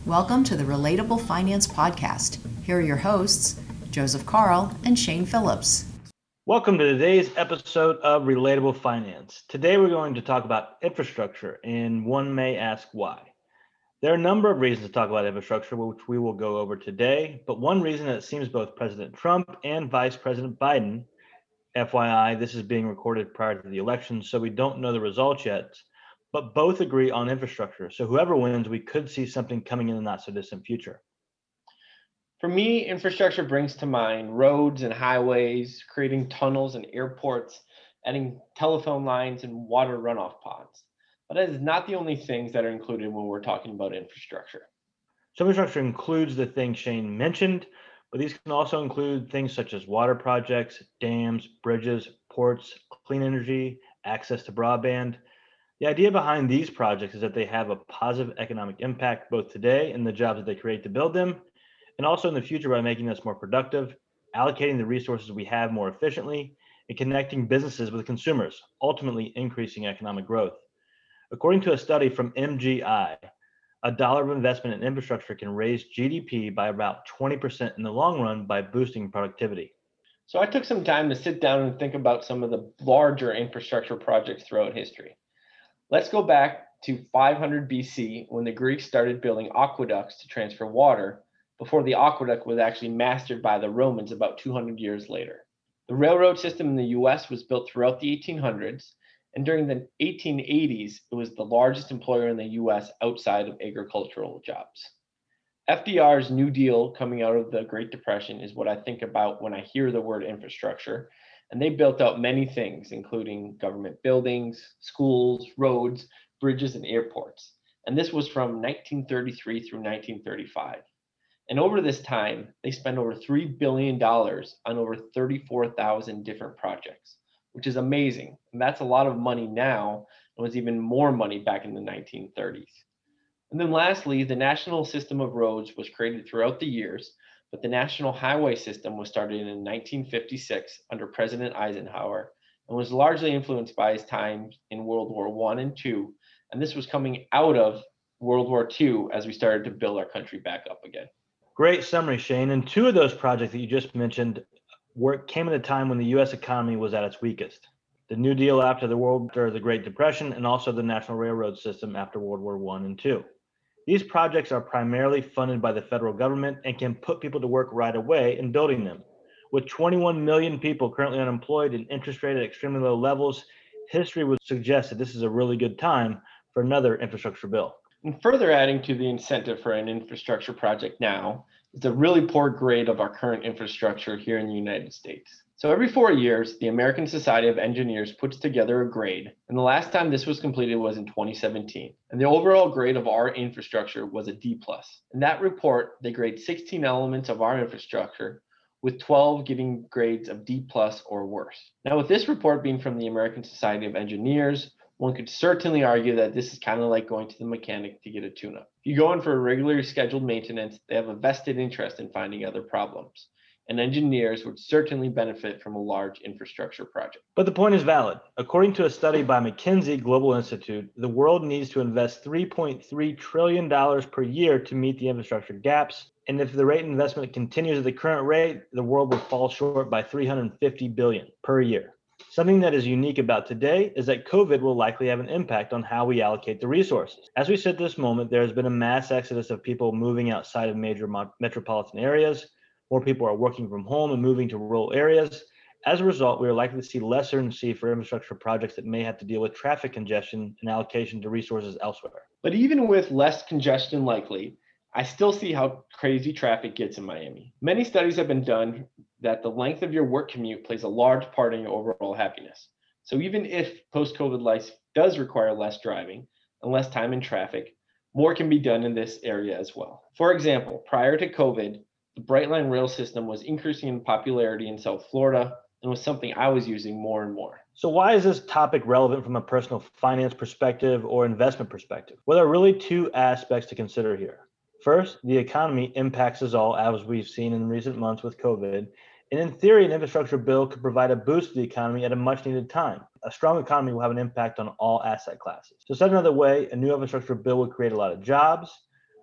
Welcome to the Relatable Finance Podcast. Here are your hosts, Joseph Carl and Shane Phillips. Welcome to today's episode of Relatable Finance. Today we're going to talk about infrastructure, and one may ask why. There are a number of reasons to talk about infrastructure, which we will go over today, but one reason that it seems both President Trump and Vice President Biden, FYI, this is being recorded prior to the election, so we don't know the results yet, but both agree on infrastructure. So whoever wins, we could see something coming in the not so distant future. For me, infrastructure brings to mind roads and highways, creating tunnels and airports, adding telephone lines and water runoff ponds. But that is not the only things that are included when we're talking about infrastructure. So infrastructure includes the things Shane mentioned, but these can also include things such as water projects, dams, bridges, ports, clean energy, access to broadband. The idea behind these projects is that they have a positive economic impact both today and the jobs that they create to build them, and also in the future by making us more productive, allocating the resources we have more efficiently, and connecting businesses with consumers, ultimately increasing economic growth. According to a study from MGI, a dollar of investment in infrastructure can raise GDP by about 20% in the long run by boosting productivity. So I took some time to sit down and think about some of the larger infrastructure projects throughout history. Let's go back to 500 BC when the Greeks started building aqueducts to transfer water before the aqueduct was actually mastered by the Romans about 200 years later. The railroad system in the US was built throughout the 1800s, and during the 1880s, it was the largest employer in the US outside of agricultural jobs. FDR's New Deal coming out of the Great Depression is what I think about when I hear the word infrastructure. And they built out many things, including government buildings, schools, roads, bridges, and airports. And this was from 1933 through 1935. And over this time, they spent over $3 billion on over 34,000 different projects, which is amazing. And that's a lot of money now, and was even more money back in the 1930s. And then lastly, the national system of roads was created throughout the years, but the National Highway System was started in 1956 under President Eisenhower and was largely influenced by his time in World War I and II. And this was coming out of World War II as we started to build our country back up again. Great summary, Shane. And two of those projects that you just mentioned came at a time when the U.S. economy was at its weakest. The New Deal after the Great Depression, and also the National Railroad System after World War I and II. These projects are primarily funded by the federal government and can put people to work right away in building them. With 21 million people currently unemployed and interest rate at extremely low levels, history would suggest that this is a really good time for another infrastructure bill. And further adding to the incentive for an infrastructure project now is the really poor grade of our current infrastructure here in the United States. So every 4 years, the American Society of Engineers puts together a grade, and the last time this was completed was in 2017. And the overall grade of our infrastructure was a D+. In that report, they grade 16 elements of our infrastructure, with 12 getting grades of D+ or worse. Now, with this report being from the American Society of Engineers, one could certainly argue that this is kind of like going to the mechanic to get a tune-up. If you go in for a regularly scheduled maintenance, they have a vested interest in finding other problems. And engineers would certainly benefit from a large infrastructure project. But the point is valid. According to a study by McKinsey Global Institute, the world needs to invest $3.3 trillion per year to meet the infrastructure gaps. And if the rate of investment continues at the current rate, the world will fall short by $350 billion per year. Something that is unique about today is that COVID will likely have an impact on how we allocate the resources. As we sit this moment, there has been a mass exodus of people moving outside of major metropolitan areas. More people are working from home and moving to rural areas. As a result, we are likely to see less urgency for infrastructure projects that may have to deal with traffic congestion and allocation to resources elsewhere. But even with less congestion likely, I still see how crazy traffic gets in Miami. Many studies have been done that the length of your work commute plays a large part in your overall happiness. So even if post-COVID life does require less driving and less time in traffic, more can be done in this area as well. For example, prior to COVID, the Brightline rail system was increasing in popularity in South Florida and was something I was using more and more. So why is this topic relevant from a personal finance perspective or investment perspective? Well, there are really two aspects to consider here. First, the economy impacts us all, as we've seen in recent months with COVID. And in theory, an infrastructure bill could provide a boost to the economy at a much needed time. A strong economy will have an impact on all asset classes. So said another way, a new infrastructure bill would create a lot of jobs,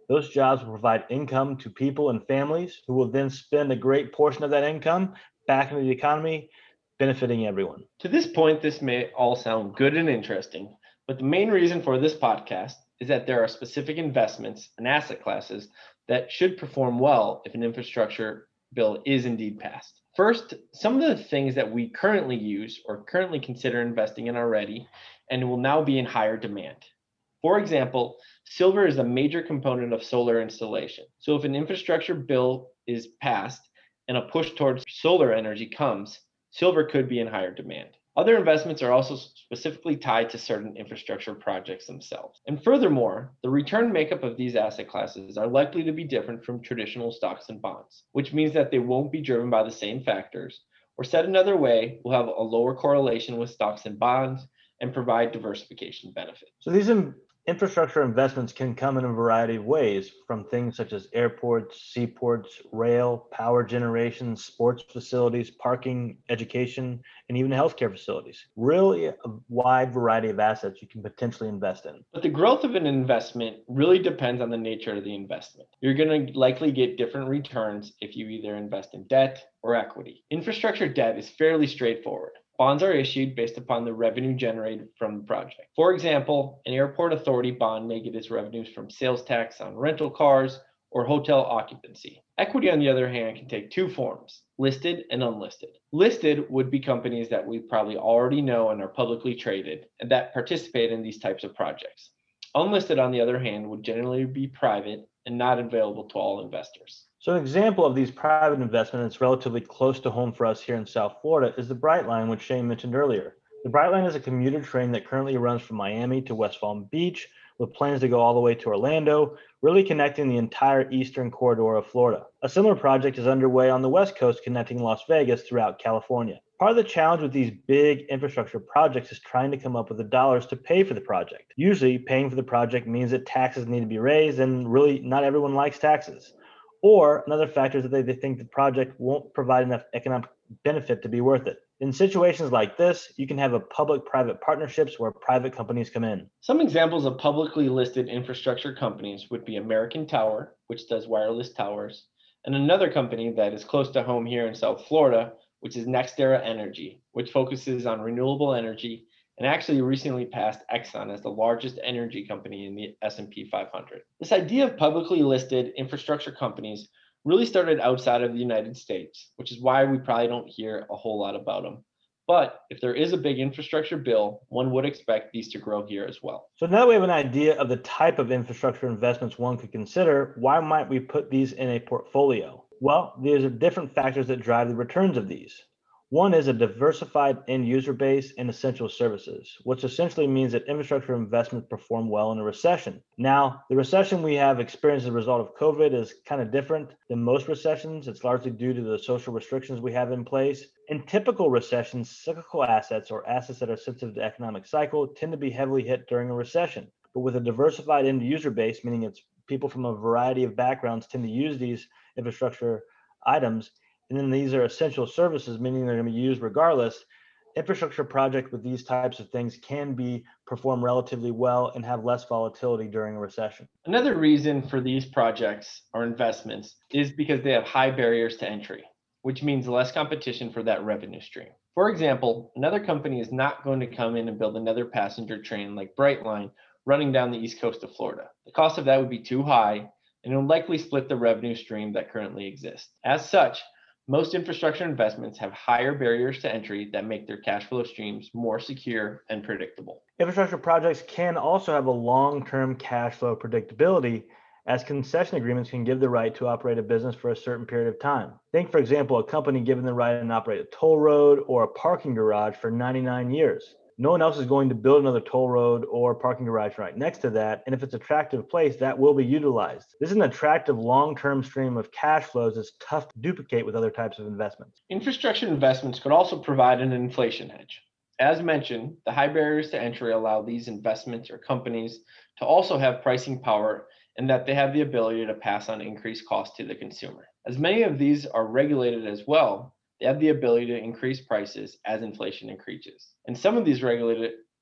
Those jobs will provide income to people and families who will then spend a great portion of that income back into the economy, benefiting everyone. To this point, this may all sound good and interesting, but the main reason for this podcast is that there are specific investments and asset classes that should perform well if an infrastructure bill is indeed passed. First, some of the things that we currently use or currently consider investing in already and will now be in higher demand. For example, silver is a major component of solar installation. So if an infrastructure bill is passed and a push towards solar energy comes, silver could be in higher demand. Other investments are also specifically tied to certain infrastructure projects themselves. And furthermore, the return makeup of these asset classes are likely to be different from traditional stocks and bonds, which means that they won't be driven by the same factors, or said another way, will have a lower correlation with stocks and bonds and provide diversification benefits. So these infrastructure investments can come in a variety of ways, from things such as airports, seaports, rail, power generation, sports facilities, parking, education, and even healthcare facilities. Really a wide variety of assets you can potentially invest in. But the growth of an investment really depends on the nature of the investment. You're going to likely get different returns if you either invest in debt or equity. Infrastructure debt is fairly straightforward. Bonds are issued based upon the revenue generated from the project. For example, an airport authority bond may get its revenues from sales tax on rental cars or hotel occupancy. Equity, on the other hand, can take two forms, listed and unlisted. Listed would be companies that we probably already know and are publicly traded and that participate in these types of projects. Unlisted, on the other hand, would generally be private and not available to all investors. So an example of these private investments that's relatively close to home for us here in South Florida is the Brightline, which Shane mentioned earlier. The Brightline is a commuter train that currently runs from Miami to West Palm Beach with plans to go all the way to Orlando, really connecting the entire eastern corridor of Florida. A similar project is underway on the West Coast connecting Las Vegas throughout California. Part of the challenge with these big infrastructure projects is trying to come up with the dollars to pay for the project. Usually, paying for the project means that taxes need to be raised, and really not everyone likes taxes. Or another factor is that they think the project won't provide enough economic benefit to be worth it. In situations like this, you can have a public-private partnerships where private companies come in. Some examples of publicly listed infrastructure companies would be American Tower, which does wireless towers, and another company that is close to home here in South Florida, which is NextEra Energy, which focuses on renewable energy and actually recently passed Exxon as the largest energy company in the S&P 500. This idea of publicly listed infrastructure companies really started outside of the United States, which is why we probably don't hear a whole lot about them. But if there is a big infrastructure bill, one would expect these to grow here as well. So now that we have an idea of the type of infrastructure investments one could consider, why might we put these in a portfolio? Well, there's different factors that drive the returns of these. One is a diversified end user base and essential services, which essentially means that infrastructure investments perform well in a recession. Now, the recession we have experienced as a result of COVID is kind of different than most recessions. It's largely due to the social restrictions we have in place. In typical recessions, cyclical assets or assets that are sensitive to economic cycle tend to be heavily hit during a recession. But with a diversified end user base, meaning it's people from a variety of backgrounds tend to use these infrastructure items, and then these are essential services, meaning they're going to be used regardless. Infrastructure projects with these types of things can be perform relatively well and have less volatility during a recession. Another reason for these projects or investments is because they have high barriers to entry, which means less competition for that revenue stream. For example, another company is not going to come in and build another passenger train like Brightline running down the east coast of Florida. The cost of that would be too high, and it will likely split the revenue stream that currently exists. As such, most infrastructure investments have higher barriers to entry that make their cash flow streams more secure and predictable. Infrastructure projects can also have a long-term cash flow predictability, as concession agreements can give the right to operate a business for a certain period of time. Think, for example, a company given the right to operate a toll road or a parking garage for 99 years. No one else is going to build another toll road or parking garage right next to that. And if it's an attractive place, that will be utilized. This is an attractive long-term stream of cash flows that's tough to duplicate with other types of investments. Infrastructure investments could also provide an inflation hedge. As mentioned, the high barriers to entry allow these investments or companies to also have pricing power and that they have the ability to pass on increased costs to the consumer. As many of these are regulated as well, they have the ability to increase prices as inflation increases. And some of these regulated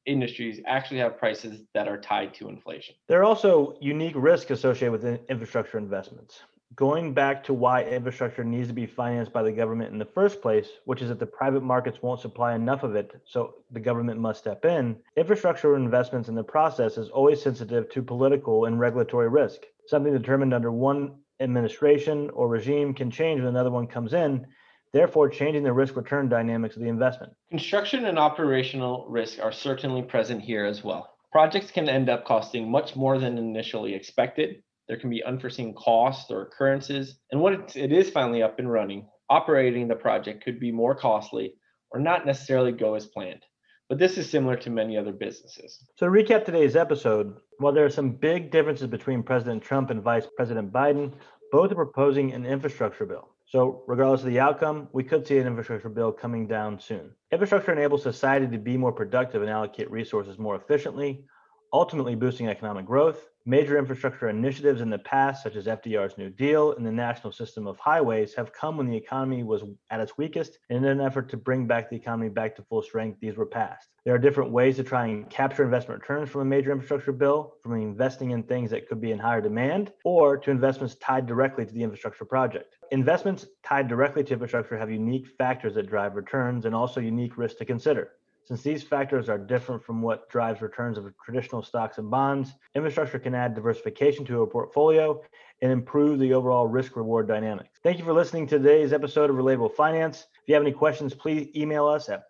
industries actually have prices that are tied to inflation. There are also unique risks associated with infrastructure investments. Going back to why infrastructure needs to be financed by the government in the first place, which is that the private markets won't supply enough of it, so the government must step in, infrastructure investments in the process is always sensitive to political and regulatory risk. Something determined under one administration or regime can change when another one comes in, therefore changing the risk-return dynamics of the investment. Construction and operational risk are certainly present here as well. Projects can end up costing much more than initially expected. There can be unforeseen costs or occurrences, and when it is finally up and running, operating the project could be more costly or not necessarily go as planned. But this is similar to many other businesses. So to recap today's episode, while there are some big differences between President Trump and Vice President Biden, both are proposing an infrastructure bill. So regardless of the outcome, we could see an infrastructure bill coming down soon. Infrastructure enables society to be more productive and allocate resources more efficiently, ultimately boosting economic growth. Major infrastructure initiatives in the past, such as FDR's New Deal and the National System of Highways, have come when the economy was at its weakest, and in an effort to bring back the economy back to full strength, these were passed. There are different ways to try and capture investment returns from a major infrastructure bill, from investing in things that could be in higher demand, or to investments tied directly to the infrastructure project. Investments tied directly to infrastructure have unique factors that drive returns and also unique risks to consider. Since these factors are different from what drives returns of traditional stocks and bonds, infrastructure can add diversification to a portfolio and improve the overall risk-reward dynamics. Thank you for listening to today's episode of Relatable Finance. If you have any questions, please email us at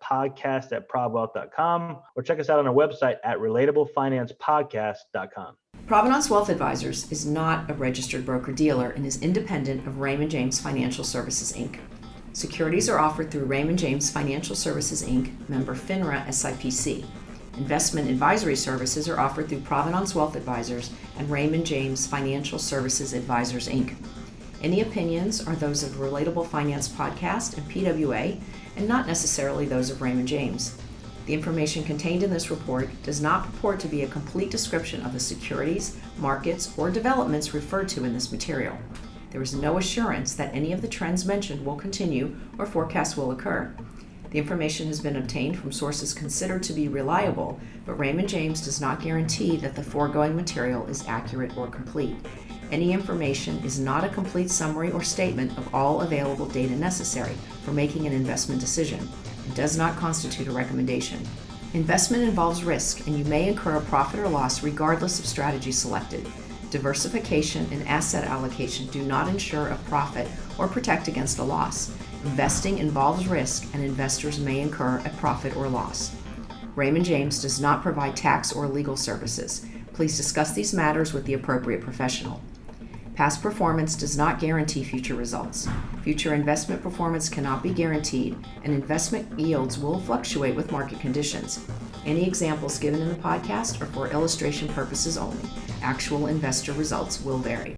podcast@probwealth.com or check us out on our website at relatablefinancepodcast.com. Provenance Wealth Advisors is not a registered broker-dealer and is independent of Raymond James Financial Services, Inc. Securities are offered through Raymond James Financial Services, Inc., member FINRA SIPC. Investment advisory services are offered through Provenance Wealth Advisors and Raymond James Financial Services Advisors, Inc. Any opinions are those of Relatable Finance Podcast and PWA, and not necessarily those of Raymond James. The information contained in this report does not purport to be a complete description of the securities, markets, or developments referred to in this material. There is no assurance that any of the trends mentioned will continue or forecasts will occur. The information has been obtained from sources considered to be reliable, but Raymond James does not guarantee that the foregoing material is accurate or complete. Any information is not a complete summary or statement of all available data necessary for making an investment decision and does not constitute a recommendation. Investment involves risk, and you may incur a profit or loss regardless of strategy selected. Diversification and asset allocation do not ensure a profit or protect against a loss. Investing involves risk, and investors may incur a profit or loss. Raymond James does not provide tax or legal services. Please discuss these matters with the appropriate professional. Past performance does not guarantee future results. Future investment performance cannot be guaranteed, and investment yields will fluctuate with market conditions. Any examples given in the podcast are for illustration purposes only. Actual investor results will vary.